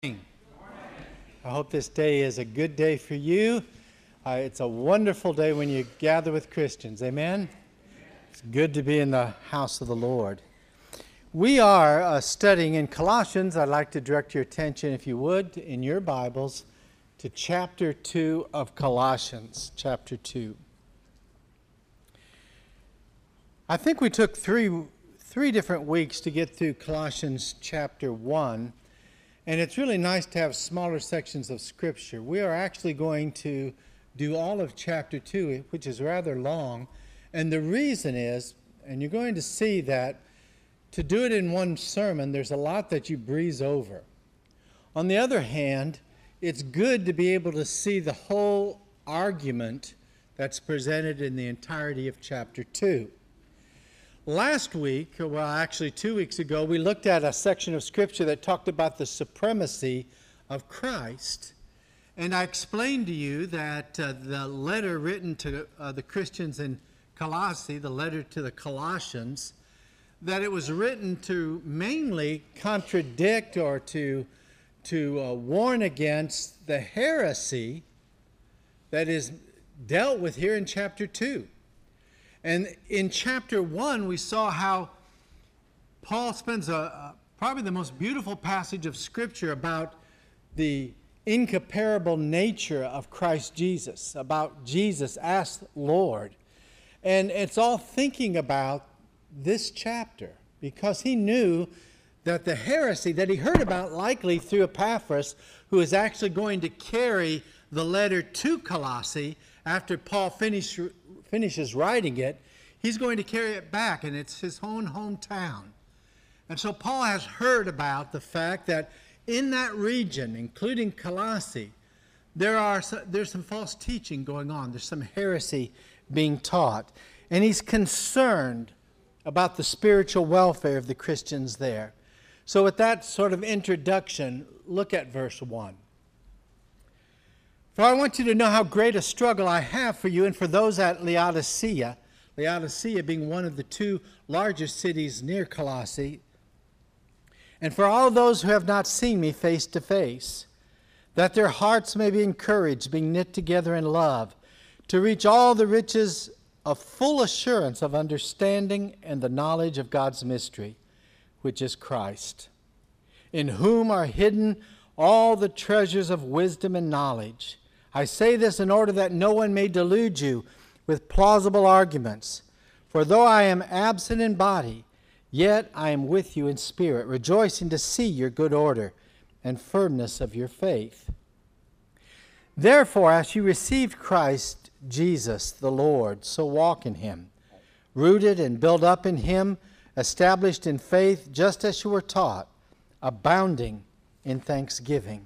I hope this day is a good day for you. It's a wonderful day when you gather with Christians. Amen? It's good to be in the house of the Lord. We are studying in Colossians. I'd like to direct your attention, if you would, in your Bibles, to chapter 2 of Colossians. Chapter 2. I think we took three different weeks to get through Colossians chapter 1. And it's really nice to have smaller sections of Scripture. We are actually going to do all of chapter 2, which is rather long. And the reason is, and you're going to see that to do it in one sermon, there's a lot that you breeze over. On the other hand, it's good to be able to see the whole argument that's presented in the entirety of chapter 2. Last week, well, actually 2 weeks ago, we looked at a section of Scripture that talked about the supremacy of Christ. And I explained to you that the letter written to the Christians in Colossae, the letter to the Colossians, that it was written to mainly contradict or to warn against the heresy that is dealt with here in chapter 2. And in chapter 1, we saw how Paul spends probably the most beautiful passage of Scripture about the incomparable nature of Christ Jesus, about Jesus as Lord. And it's all thinking about this chapter, because he knew that the heresy that he heard about, likely through Epaphras, who is actually going to carry the letter to Colossae after Paul finishes writing it, he's going to carry it back, and it's his own hometown. And so Paul has heard about the fact that in that region, including Colossae, there's some false teaching going on. There's some heresy being taught. And he's concerned about the spiritual welfare of the Christians there. So with that sort of introduction, look at verse 1. For I want you to know how great a struggle I have for you and for those at Laodicea, Laodicea being one of the two largest cities near Colossae, and for all those who have not seen me face to face, that their hearts may be encouraged, being knit together in love, to reach all the riches of full assurance of understanding and the knowledge of God's mystery, which is Christ, in whom are hidden all the treasures of wisdom and knowledge. I say this in order that no one may delude you with plausible arguments. For though I am absent in body, yet I am with you in spirit, rejoicing to see your good order and firmness of your faith. Therefore, as you received Christ Jesus the Lord, so walk in him, rooted and built up in him, established in faith, just as you were taught, abounding in thanksgiving.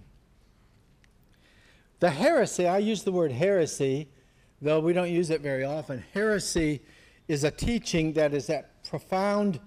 The heresy, I use the word heresy, though we don't use it very often. Heresy is a teaching that is at profound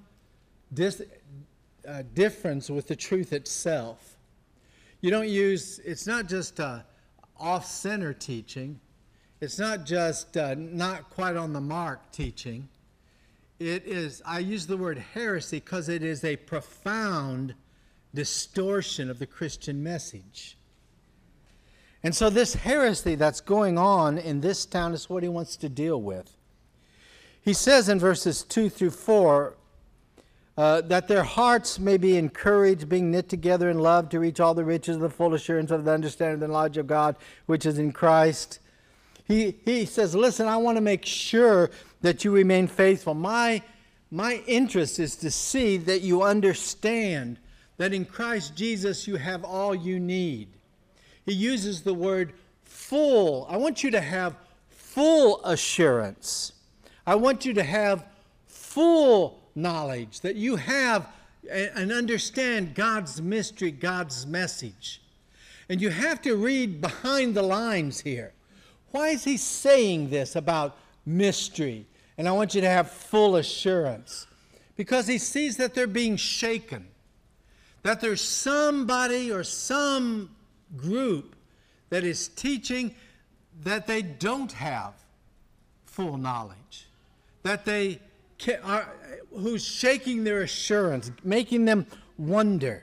difference with the truth itself. You don't use, it's not just off-center teaching. It's not just not quite on the mark teaching. It is, I use the word heresy because it is a profound distortion of the Christian message. And so this heresy that's going on in this town is what he wants to deal with. He says in verses 2 through 4 that their hearts may be encouraged, being knit together in love, to reach all the riches of the full assurance of the understanding of the knowledge of God, which is in Christ. He says, listen, I want to make sure that you remain faithful. My interest is to see that you understand that in Christ Jesus you have all you need. He uses the word full. I want you to have full assurance. I want you to have full knowledge, that you have and understand God's mystery, God's message. And you have to read behind the lines here. Why is he saying this about mystery? And I want you to have full assurance. Because he sees that they're being shaken. That there's somebody or some group that is teaching that they don't have full knowledge, that they are, who's shaking their assurance, making them wonder.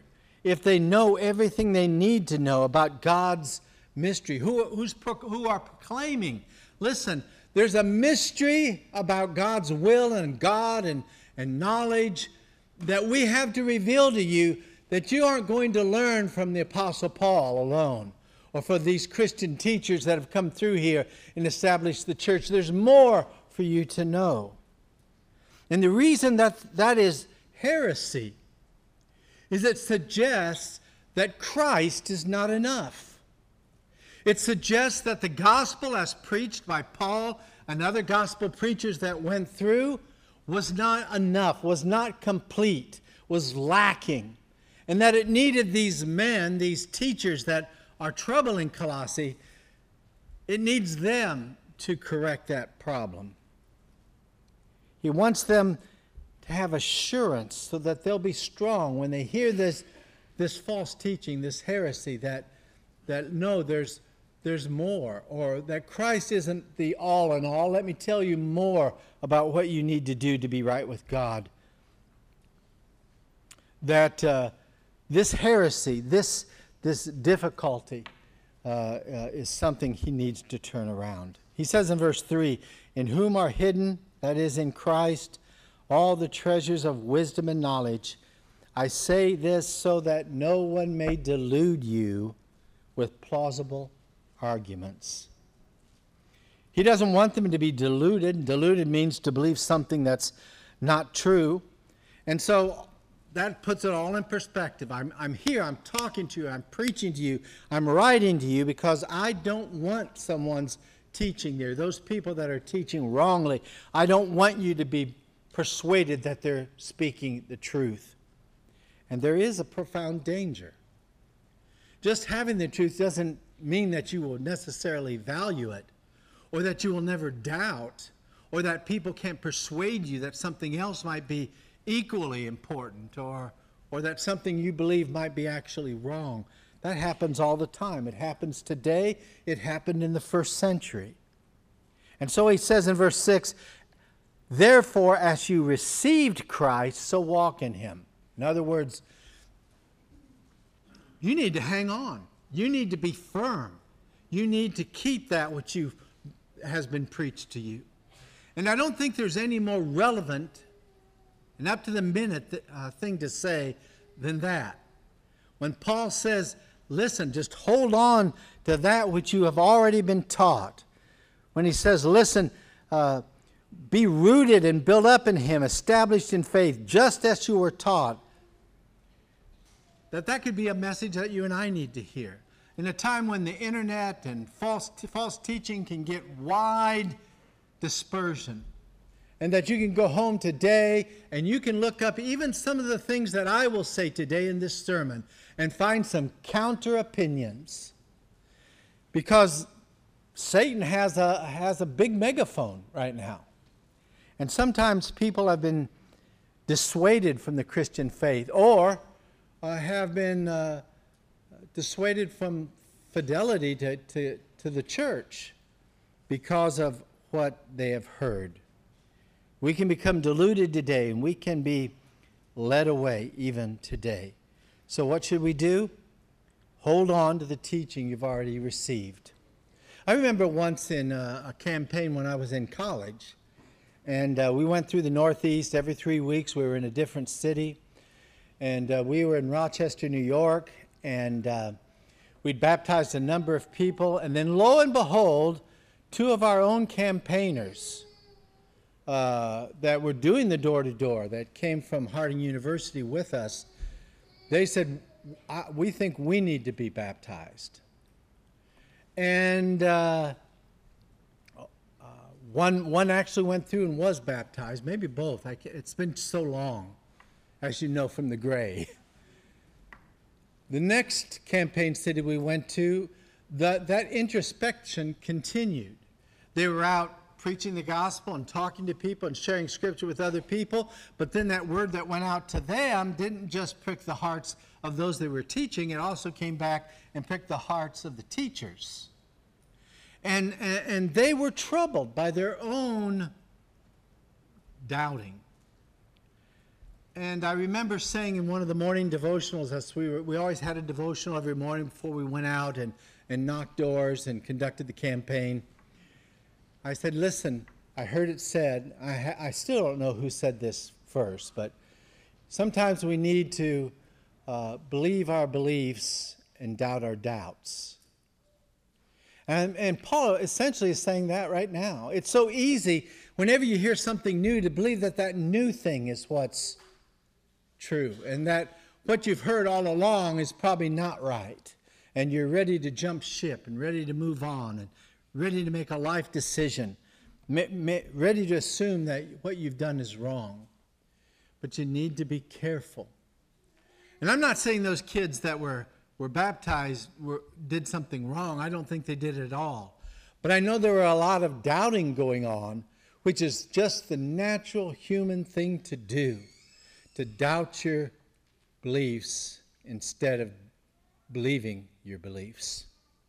if they know everything they need to know about God's mystery? Who are proclaiming? Listen, there's a mystery about God's will and God and knowledge that we have to reveal to you, that you aren't going to learn from the Apostle Paul alone, or for these Christian teachers that have come through here and established the church. There's more for you to know. And the reason that is heresy is it suggests that Christ is not enough. It suggests that the gospel as preached by Paul and other gospel preachers that went through was not enough, was not complete, was lacking. And that it needed these men, these teachers that are troubling Colossae, it needs them to correct that problem. He wants them to have assurance so that they'll be strong when they hear this false teaching, this heresy, that no, there's more, or that Christ isn't the all in all. Let me tell you more about what you need to do to be right with God. That this heresy, this difficulty is something he needs to turn around. He says in verse 3, in whom are hidden, that is in Christ, all the treasures of wisdom and knowledge. I say this so that no one may delude you with plausible arguments. He doesn't want them to be deluded. Deluded means to believe something that's not true. And so that puts it all in perspective. I'm here, I'm talking to you, I'm preaching to you, I'm writing to you because I don't want someone's teaching there. Those people that are teaching wrongly, I don't want you to be persuaded that they're speaking the truth. And there is a profound danger. Just having the truth doesn't mean that you will necessarily value it, or that you will never doubt, or that people can't persuade you that something else might be equally important, or that something you believe might be actually wrong. That happens all the time. It happens today. It happened in the first century. And so he says in verse 6, therefore, as you received Christ, so walk in him. In other words, you need to hang on. You need to be firm. You need to keep that which has been preached to you. And I don't think there's any more relevant and up to the minute thing to say than that. When Paul says, listen, just hold on to that which you have already been taught. When he says, listen, be rooted and built up in him, established in faith, just as you were taught. That could be a message that you and I need to hear. In a time when the internet and false teaching can get wide dispersion, and that you can go home today and you can look up even some of the things that I will say today in this sermon and find some counter opinions. Because Satan has a big megaphone right now. And sometimes people have been dissuaded from the Christian faith, or have been dissuaded from fidelity to the church because of what they have heard. We can become deluded today, and we can be led away even today. So what should we do? Hold on to the teaching you've already received. I remember once in a campaign when I was in college, and we went through the Northeast every 3 weeks. We were in a different city, and we were in Rochester, New York, and we'd baptized a number of people, and then lo and behold, 2 of our own campaigners that were doing the door-to-door, that came from Harding University with us, they said, we think we need to be baptized. And one actually went through and was baptized, maybe both. It's been so long, as you know from the gray. The next campaign city we went to, that introspection continued. They were out preaching the gospel and talking to people and sharing scripture with other people, but then that word that went out to them didn't just prick the hearts of those they were teaching, it also came back and pricked the hearts of the teachers. And they were troubled by their own doubting. And I remember saying in one of the morning devotionals, as we always had a devotional every morning before we went out and knocked doors and conducted the campaign. I said, listen, I heard it said, I still don't know who said this first, but sometimes we need to believe our beliefs and doubt our doubts. And Paul essentially is saying that right now. It's so easy whenever you hear something new to believe that that new thing is what's true and that what you've heard all along is probably not right. And you're ready to jump ship and ready to move on and ready to make a life decision, ready to assume that what you've done is wrong. But you need to be careful. And I'm not saying those kids that were baptized did something wrong. I don't think they did at all. But I know there were a lot of doubting going on, which is just the natural human thing to do, to doubt your beliefs instead of believing your beliefs.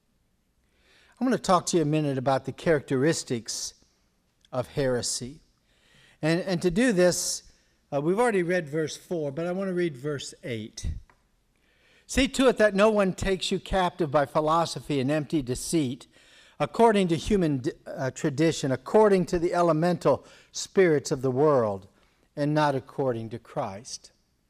I'm going to talk to you a minute about the characteristics of heresy. And to do this, we've already read verse 4, but I want to read verse 8. See to it that no one takes you captive by philosophy and empty deceit, according to human tradition, according to the elemental spirits of the world, and not according to Christ.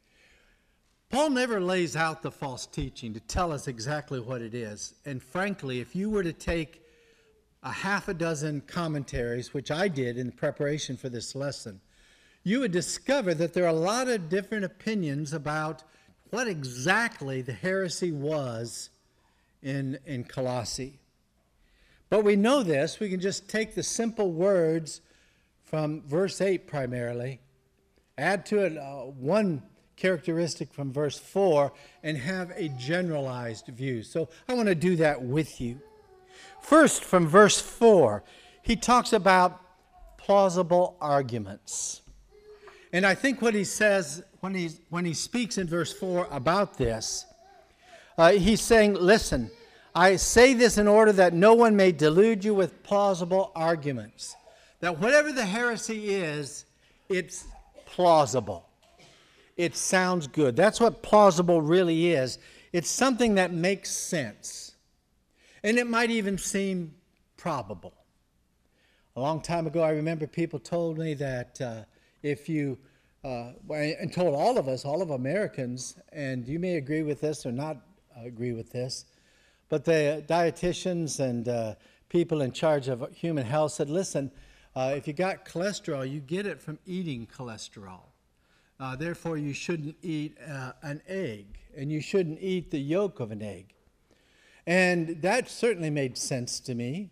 Paul never lays out the false teaching to tell us exactly what it is. And frankly, if you were to take a half a dozen commentaries, which I did in preparation for this lesson, you would discover that there are a lot of different opinions about what exactly the heresy was in Colossae. But we know this. We can just take the simple words from verse 8 primarily, add to it one characteristic from verse 4, and have a generalized view. So I want to do that with you. First, from verse 4, he talks about plausible arguments. And I think what he says when he speaks in verse 4 about this, he's saying, listen, I say this in order that no one may delude you with plausible arguments. That whatever the heresy is, it's plausible. It sounds good. That's what plausible really is. It's something that makes sense. And it might even seem probable. A long time ago, I remember people told me that if you, and told all of us, all of Americans, and you may agree with this or not agree with this, but the dietitians and people in charge of human health said, listen, if you got cholesterol, you get it from eating cholesterol. Therefore, you shouldn't eat an egg, and you shouldn't eat the yolk of an egg. And that certainly made sense to me.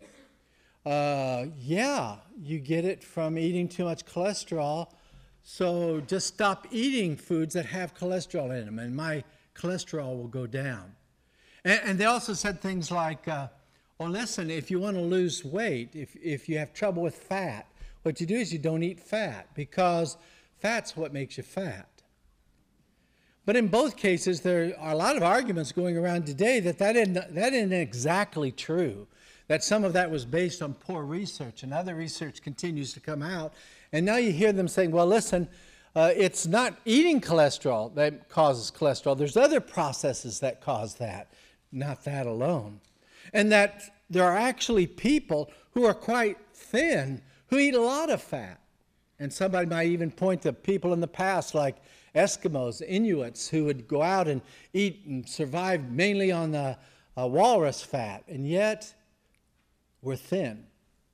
Yeah, you get it from eating too much cholesterol, so just stop eating foods that have cholesterol in them, and my cholesterol will go down. And they also said things like, oh, listen, if you want to lose weight, if you have trouble with fat, what you do is you don't eat fat, because fat's what makes you fat. But in both cases, there are a lot of arguments going around today that isn't exactly true, that some of that was based on poor research, and other research continues to come out. And now you hear them saying, well, listen, it's not eating cholesterol that causes cholesterol. There's other processes that cause that, not that alone. And that there are actually people who are quite thin who eat a lot of fat. And somebody might even point to people in the past like Eskimos, Inuits, who would go out and eat and survive mainly on the walrus fat, and yet we're thin.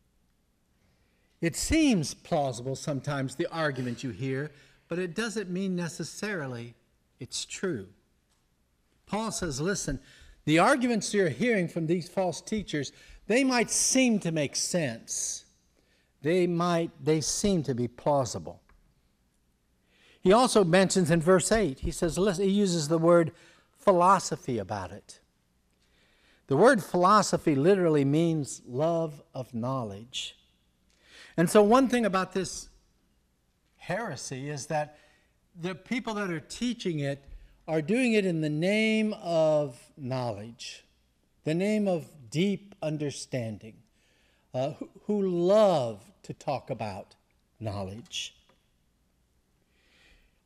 It seems plausible sometimes, the argument you hear, but it doesn't mean necessarily it's true. Paul says, listen, the arguments you're hearing from these false teachers, they might seem to make sense. They seem to be plausible. He also mentions in verse 8, he says, listen, he uses the word philosophy about it. The word philosophy literally means love of knowledge. And so one thing about this heresy is that the people that are teaching it are doing it in the name of knowledge, the name of deep understanding, who love to talk about knowledge.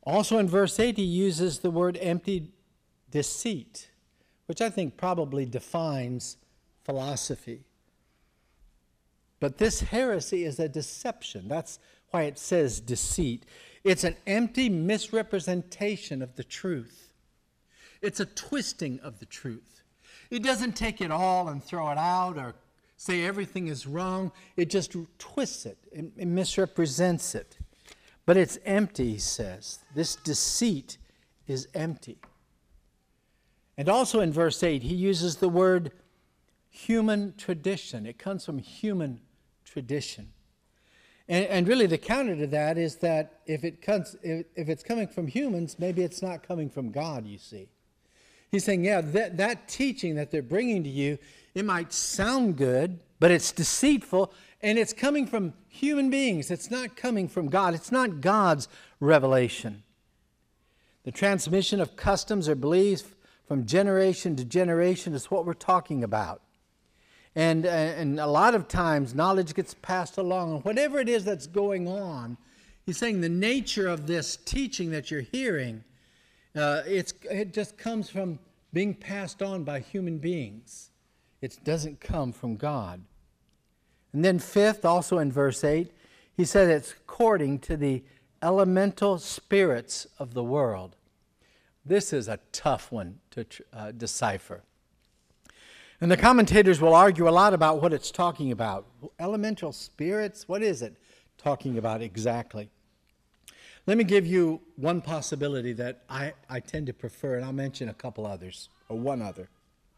Also in verse 8, he uses the word empty deceit, which I think probably defines philosophy. But this heresy is a deception. That's why it says deceit. It's an empty misrepresentation of the truth. It's a twisting of the truth. It doesn't take it all and throw it out or say everything is wrong. It just twists it. It misrepresents it. But it's empty, he says. This deceit is empty. And also in verse 8, he uses the word human tradition. It comes from human tradition. And really the counter to that is that if it's coming from humans, maybe it's not coming from God, you see. He's saying, yeah, that teaching that they're bringing to you, it might sound good, but it's deceitful, and it's coming from human beings. It's not coming from God. It's not God's revelation. The transmission of customs or beliefs from generation to generation is what we're talking about. And a lot of times knowledge gets passed along. And whatever it is that's going on, he's saying the nature of this teaching that you're hearing, it just comes from being passed on by human beings. It doesn't come from God. And then fifth, also in verse 8, he said it's according to the elemental spirits of the world. This is a tough one to decipher. And the commentators will argue a lot about what it's talking about. Elemental spirits, what is it talking about exactly? Let me give you one possibility that I tend to prefer, and I'll mention a couple others, or one other.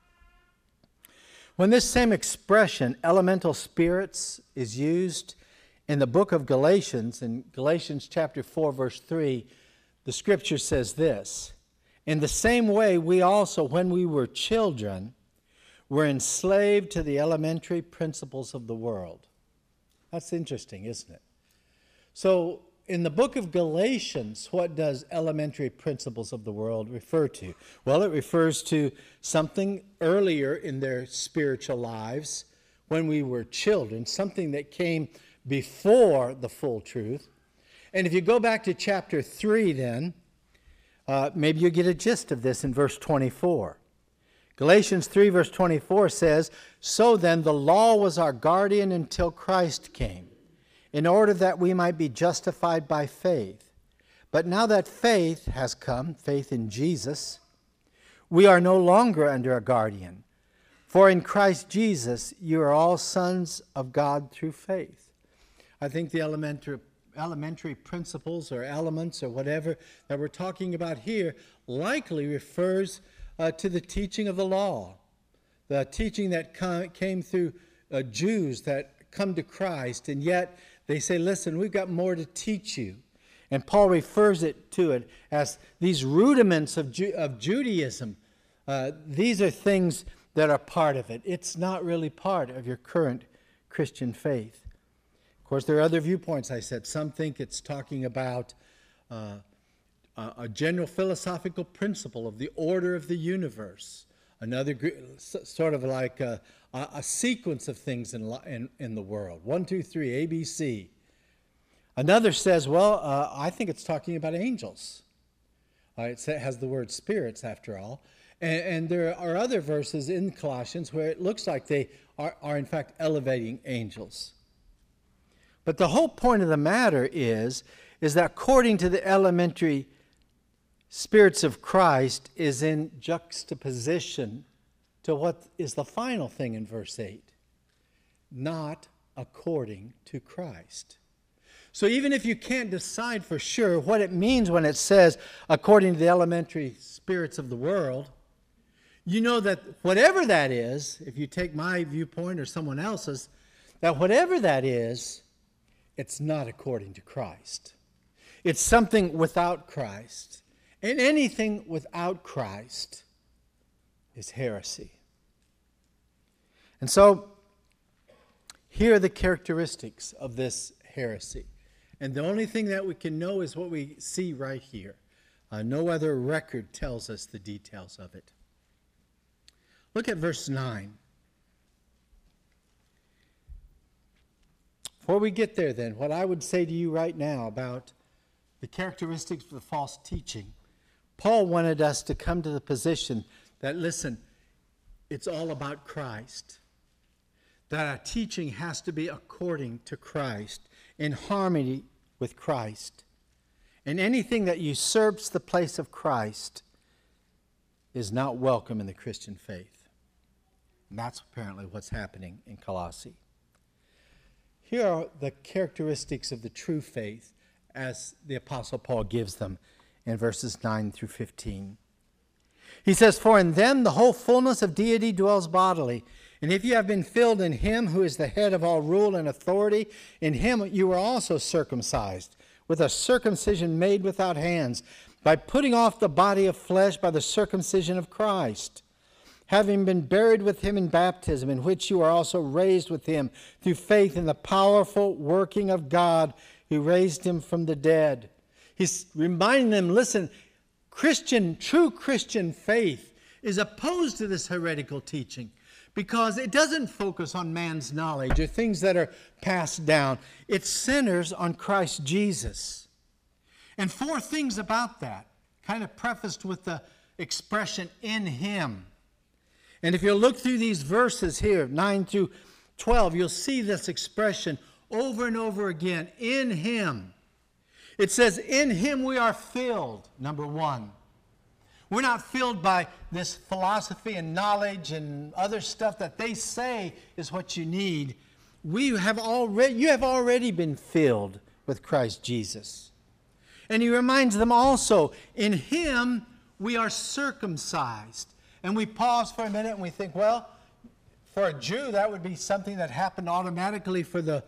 When this same expression, elemental spirits, is used in the book of Galatians, in Galatians chapter 4, verse 3, the scripture says this: "In the same way, we also, when we were children, were enslaved to the elementary principles of the world." That's interesting, isn't it? So, in the book of Galatians, what does elementary principles of the world refer to? Well, it refers to something earlier in their spiritual lives when we were children, something that came before the full truth. And if you go back to chapter 3 then, maybe you get a gist of this in verse 24. Galatians 3 verse 24 says, "So then the law was our guardian until Christ came, in order that we might be justified by faith. But now that faith has come," faith in Jesus, "we are no longer under a guardian. For in Christ Jesus you are all sons of God through faith." I think the elementary principles or elements or whatever that we're talking about here likely refers to the teaching of the law, the teaching that came through Jews that come to Christ, and yet they say, listen, we've got more to teach you. And Paul refers to it as these rudiments of Judaism. These are things that are part of it. It's not really part of your current Christian faith. Of course, there are other viewpoints, I said. Some think it's talking about a general philosophical principle of the order of the universe. Another sort of like a sequence of things in the world. 1, 2, 3, ABC. Another says, well, I think it's talking about angels. It has the word spirits after all. And there are other verses in Colossians where it looks like they are in fact elevating angels. But the whole point of the matter is that according to the elementary spirits of Christ is in juxtaposition to what is the final thing in verse 8. Not according to Christ. So even if you can't decide for sure what it means when it says according to the elementary spirits of the world, you know that whatever that is, if you take my viewpoint or someone else's, that whatever that is, it's not according to Christ. It's something without Christ. And anything without Christ is heresy. And so, here are the characteristics of this heresy. And the only thing that we can know is what we see right here. No other record tells us the details of it. Look at verse 9. Before we get there then, what I would say to you right now about the characteristics of the false teaching, Paul wanted us to come to the position that, listen, it's all about Christ. That our teaching has to be according to Christ, in harmony with Christ. And anything that usurps the place of Christ is not welcome in the Christian faith. And that's apparently what's happening in Colossae. Here are the characteristics of the true faith as the Apostle Paul gives them in verses 9 through 15. He says, "For in them the whole fullness of deity dwells bodily. And if you have been filled in him who is the head of all rule and authority, in him you were also circumcised, with a circumcision made without hands, by putting off the body of flesh by the circumcision of Christ, having been buried with him in baptism, in which you are also raised with him through faith in the powerful working of God who raised him from the dead." He's reminding them, listen, true Christian faith is opposed to this heretical teaching because it doesn't focus on man's knowledge or things that are passed down. It centers on Christ Jesus. And four things about that, kind of prefaced with the expression "in him." And if you look through these verses here, 9 through 12, you'll see this expression over and over again, "in him." It says, in him we are filled, number one. We're not filled by this philosophy and knowledge and other stuff that they say is what you need. You have already been filled with Christ Jesus. And he reminds them also, in him we are circumcised. And we pause for a minute and we think, well, for a Jew that would be something that happened automatically for the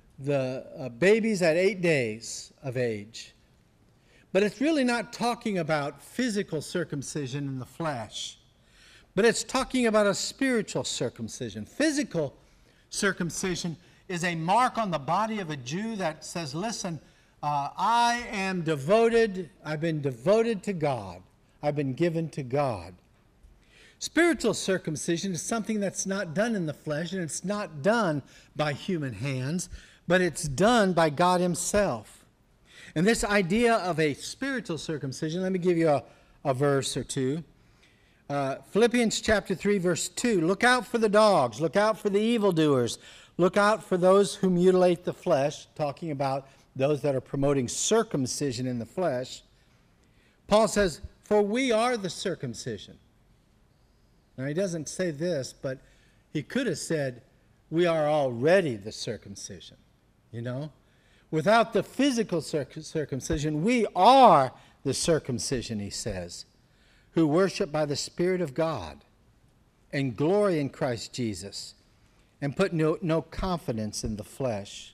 babies at 8 days of age. But it's really not talking about physical circumcision in the flesh, but it's talking about a spiritual circumcision. Physical circumcision is a mark on the body of a Jew that says, listen, I am devoted, I've been devoted to God. I've been given to God. Spiritual circumcision is something that's not done in the flesh, and it's not done by human hands, but it's done by God himself. And this idea of a spiritual circumcision, let me give you a verse or two. Philippians chapter 3, verse 2, "Look out for the dogs, look out for the evildoers, look out for those who mutilate the flesh," talking about those that are promoting circumcision in the flesh. Paul says, "For we are the circumcision." Now he doesn't say this, but he could have said, "We are already the circumcision." You know? Without the physical circumcision, we are the circumcision, he says, who worship by the Spirit of God and glory in Christ Jesus and put no confidence in the flesh.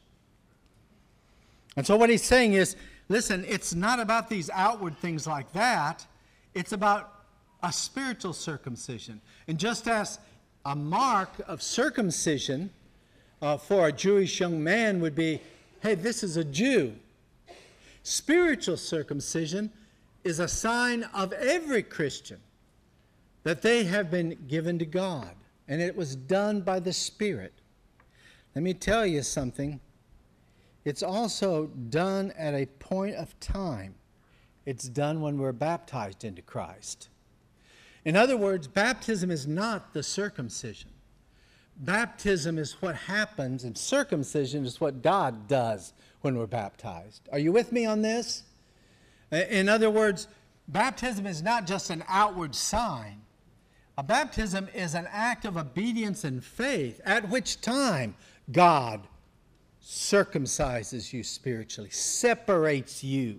And so what he's saying is, listen, it's not about these outward things like that. It's about a spiritual circumcision. And just as a mark of circumcision for a Jewish young man would be, hey, this is a Jew. Spiritual circumcision is a sign of every Christian that they have been given to God, and it was done by the Spirit. Let me tell you something. It's also done at a point of time. It's done when we're baptized into Christ. In other words, baptism is not the circumcision. Baptism is what happens, and circumcision is what God does when we're baptized. Are you with me on this? In other words, baptism is not just an outward sign. A baptism is an act of obedience and faith, at which time God circumcises you spiritually, separates you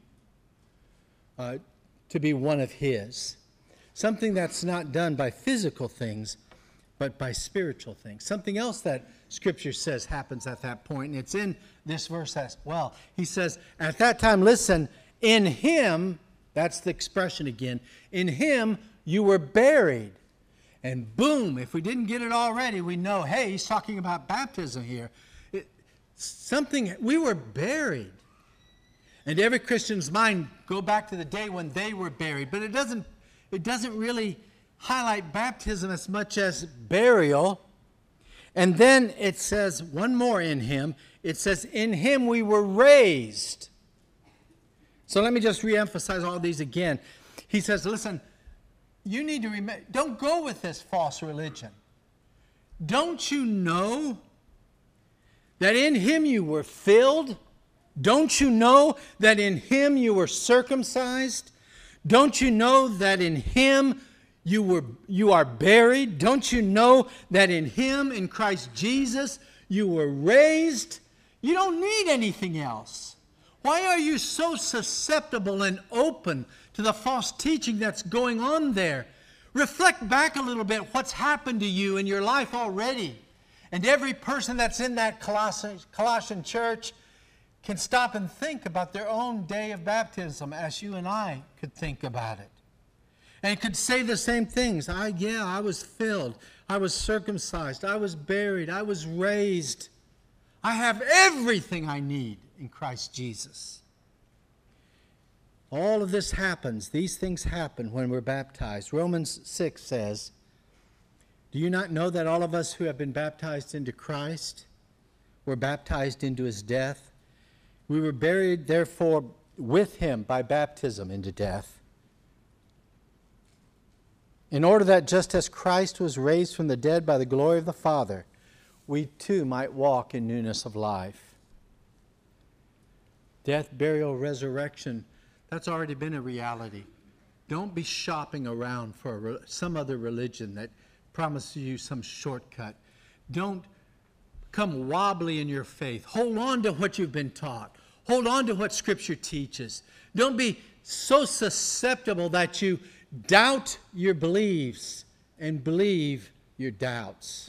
to be one of his. Something that's not done by physical things, but by spiritual things. Something else that Scripture says happens at that point, and it's in this verse as well. He says, at that time, listen, in him, that's the expression again, in him you were buried. And boom, if we didn't get it already, we know, hey, he's talking about baptism here. We were buried. And every Christian's mind go back to the day when they were buried, but it doesn't really highlight baptism as much as burial. And then it says one more in him. It says, in him we were raised. So let me just reemphasize all these again. He says, listen, you need to remember, don't go with this false religion. Don't you know that in him you were filled? Don't you know that in him you were circumcised? Don't you know that in him you are buried? Don't you know that in him, in Christ Jesus, you were raised? You don't need anything else. Why are you so susceptible and open to the false teaching that's going on there? Reflect back a little bit what's happened to you in your life already. And every person that's in that Colossian church can stop and think about their own day of baptism as you and I could think about it. And could say the same things. I was filled. I was circumcised. I was buried. I was raised. I have everything I need in Christ Jesus. All of this happens. These things happen when we're baptized. Romans 6 says, do you not know that all of us who have been baptized into Christ were baptized into his death? We were buried, therefore, with him by baptism into death, in order that just as Christ was raised from the dead by the glory of the Father, we too might walk in newness of life. Death, burial, resurrection, that's already been a reality. Don't be shopping around for some other religion that promises you some shortcut. Don't come wobbly in your faith. Hold on to what you've been taught. Hold on to what Scripture teaches. Don't be so susceptible that you doubt your beliefs and believe your doubts.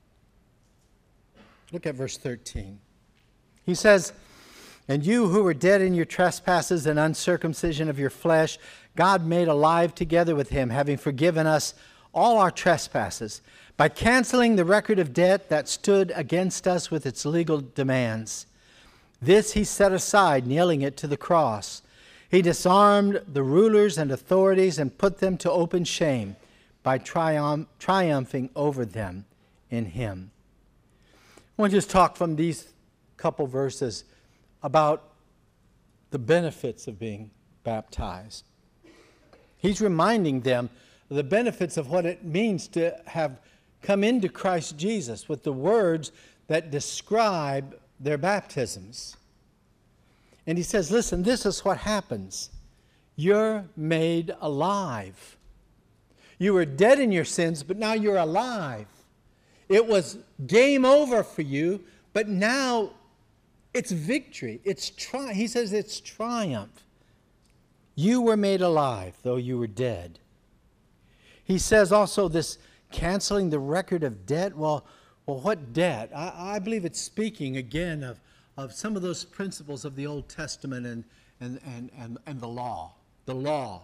Look at verse 13. He says, and you who were dead in your trespasses and uncircumcision of your flesh, God made alive together with him, having forgiven us all our trespasses, by canceling the record of debt that stood against us with its legal demands. This he set aside, nailing it to the cross. He disarmed the rulers and authorities and put them to open shame by triumphing over them in him. I want to just talk from these couple verses about the benefits of being baptized. He's reminding them of the benefits of what it means to have come into Christ Jesus with the words that describe their baptisms. And he says, listen, this is what happens. You're made alive. You were dead in your sins, but now you're alive. It was game over for you, but now it's victory. He says it's triumph. You were made alive, though you were dead. He says also this canceling the record of debt. Well, what debt? I believe it's speaking again of some of those principles of the Old Testament and the law. The law.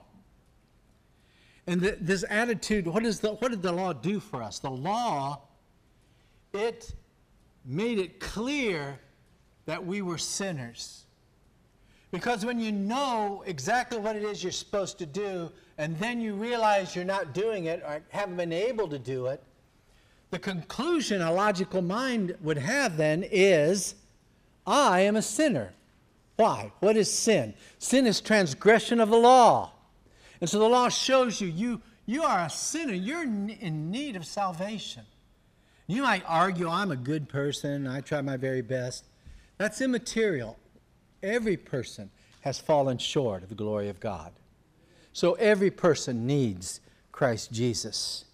And this attitude, what did the law do for us? The law, it made it clear that we were sinners. Because when you know exactly what it is you're supposed to do, and then you realize you're not doing it or haven't been able to do it, the conclusion a logical mind would have then is, I am a sinner. Why? What is sin? Sin is transgression of the law. And so the law shows you are a sinner. You're in need of salvation. You might argue, I'm a good person. I try my very best. That's immaterial. Every person has fallen short of the glory of God. So every person needs Christ Jesus.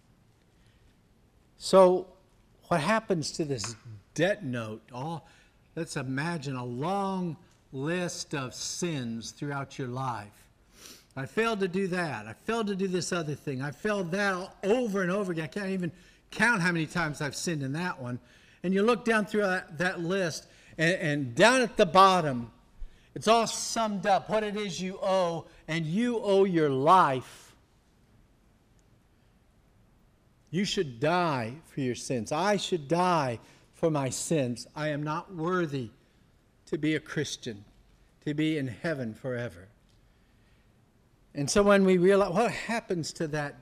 So what happens to this debt note? Let's imagine a long list of sins throughout your life. I failed to do that. I failed to do this other thing. I failed that over and over again. I can't even count how many times I've sinned in that one. And you look down through that list, and down at the bottom, it's all summed up, what it is you owe, and you owe your life. You should die for your sins. I should die for my sins. I am not worthy to be a Christian, to be in heaven forever. And so when we realize, what happens to that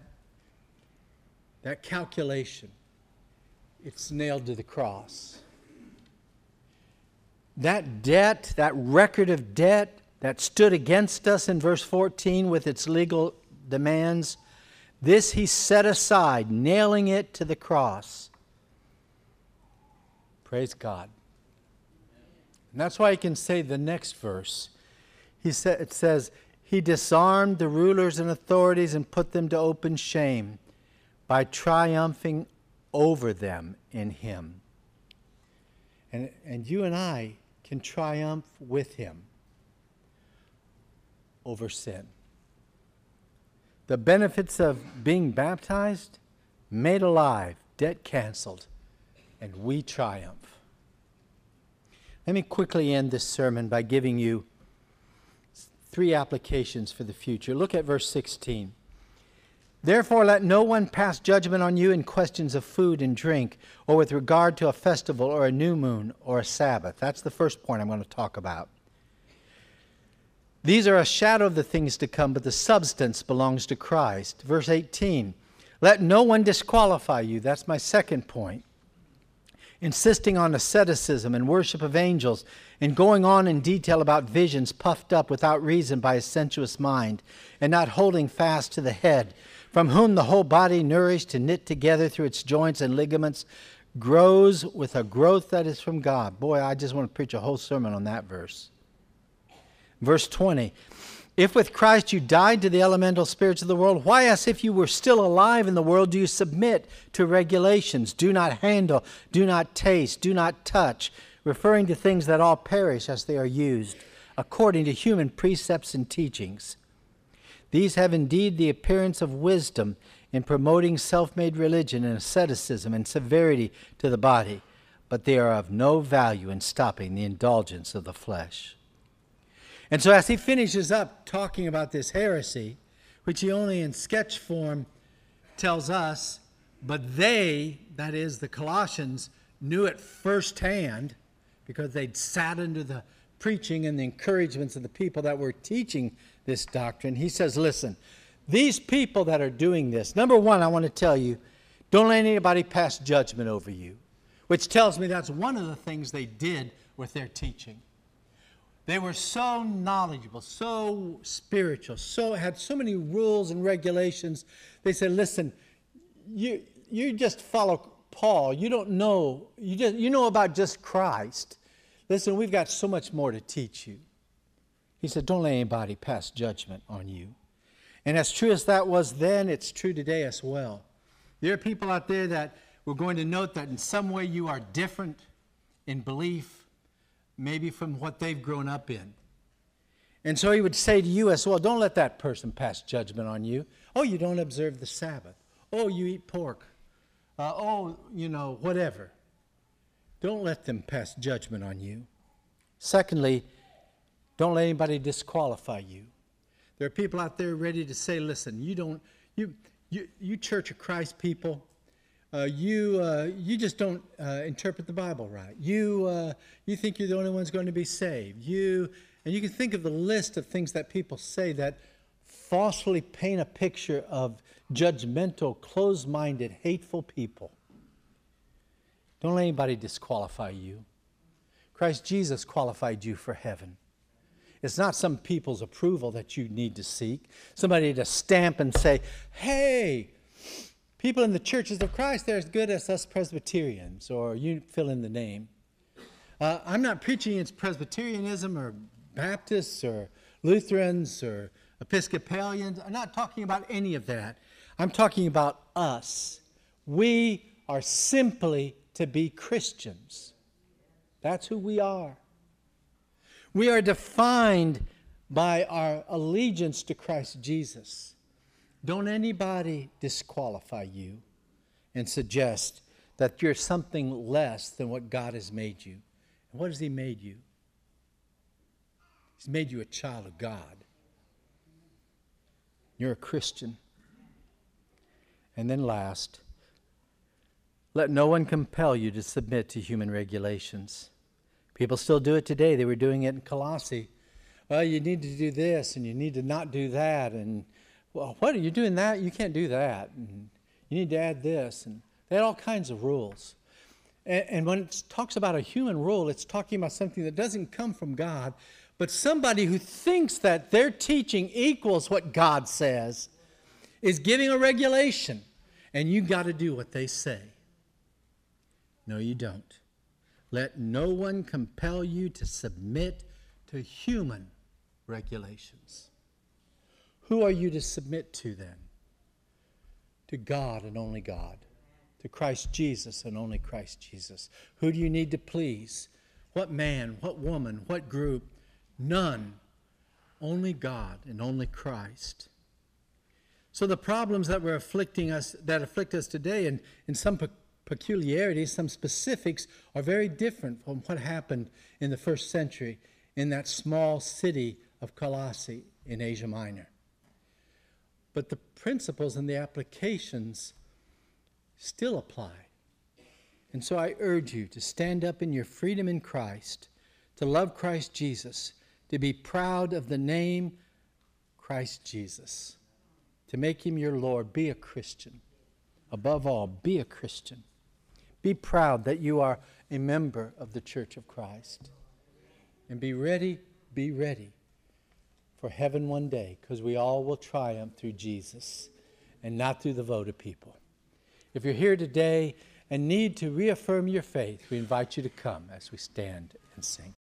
calculation? It's nailed to the cross. That debt, that record of debt, that stood against us in verse 14 with its legal demands, this he set aside, nailing it to the cross. Praise God. And that's why he can say the next verse. It says, he disarmed the rulers and authorities and put them to open shame by triumphing over them in him. And you and I can triumph with him over sin. The benefits of being baptized, made alive, debt canceled, and we triumph. Let me quickly end this sermon by giving you 3 applications for the future. Look at verse 16. Therefore, let no one pass judgment on you in questions of food and drink, or with regard to a festival, or a new moon, or a Sabbath. That's the first point I'm going to talk about. These are a shadow of the things to come, but the substance belongs to Christ. Verse 18, let no one disqualify you. That's my second point. Insisting on asceticism and worship of angels, and going on in detail about visions puffed up without reason by a sensuous mind, and not holding fast to the head, from whom the whole body, nourished and knit together through its joints and ligaments, grows with a growth that is from God. Boy, I just want to preach a whole sermon on that verse. Verse 20, if with Christ you died to the elemental spirits of the world, why, as if you were still alive in the world, do you submit to regulations? Do not handle, do not taste, do not touch, referring to things that all perish as they are used, according to human precepts and teachings. These have indeed the appearance of wisdom in promoting self-made religion and asceticism and severity to the body, but they are of no value in stopping the indulgence of the flesh. And so as he finishes up talking about this heresy, which he only in sketch form tells us, but they, that is the Colossians, knew it firsthand because they'd sat under the preaching and the encouragements of the people that were teaching this doctrine. He says, listen, these people that are doing this, number one, I want to tell you, don't let anybody pass judgment over you, which tells me that's one of the things they did with their teaching. They were so knowledgeable, so spiritual, had so many rules and regulations. They said, listen, you just follow Paul. You don't know, you know about just Christ. Listen, we've got so much more to teach you. He said, don't let anybody pass judgment on you. And as true as that was then, it's true today as well. There are people out there that we're going to note that in some way you are different in belief, maybe from what they've grown up in. And so he would say to you as well, don't let that person pass judgment on you. Oh, you don't observe the Sabbath. Oh, you eat pork. Whatever. Don't let them pass judgment on you. Secondly, don't let anybody disqualify you. There are people out there ready to say, listen, you Church of Christ people, you just don't interpret the Bible right. You think you're the only ones going to be saved. And you can think of the list of things that people say that falsely paint a picture of judgmental, closed-minded, hateful people. Don't let anybody disqualify you. Christ Jesus qualified you for heaven. It's not some people's approval that you need to seek. Somebody to stamp and say, hey, people in the churches of Christ, they're as good as us Presbyterians, or you fill in the name. I'm not preaching against Presbyterianism or Baptists or Lutherans or Episcopalians. I'm not talking about any of that. I'm talking about us. We are simply to be Christians. That's who we are. We are defined by our allegiance to Christ Jesus. Don't anybody disqualify you and suggest that you're something less than what God has made you. And what has He made you? He's made you a child of God. You're a Christian. And then last, let no one compel you to submit to human regulations. People still do it today. They were doing it in Colossae. Well, you need to do this and you need to not do that. And, well, what are you doing that? You can't do that. And you need to add this. And they had all kinds of rules. And when it talks about a human rule, it's talking about something that doesn't come from God, But somebody who thinks that their teaching equals what God says is giving a regulation, and you got to do what they say. No, you don't. Let no one compel you to submit to human regulations. Who are you to submit to then? To God and only God. To Christ Jesus and only Christ Jesus. Who do you need to please? What man, what woman, what group? None. Only God and only Christ. So the problems that afflict us today, and in some peculiarities, some specifics, are very different from what happened in the first century in that small city of Colossae in Asia Minor. But the principles and the applications still apply. And so I urge you to stand up in your freedom in Christ, to love Christ Jesus, to be proud of the name Christ Jesus, to make him your Lord. Be a Christian. Above all, be a Christian. Be proud that you are a member of the Church of Christ. And be ready for heaven one day, because we all will triumph through Jesus and not through the vote of people. If you're here today and need to reaffirm your faith, we invite you to come as we stand and sing.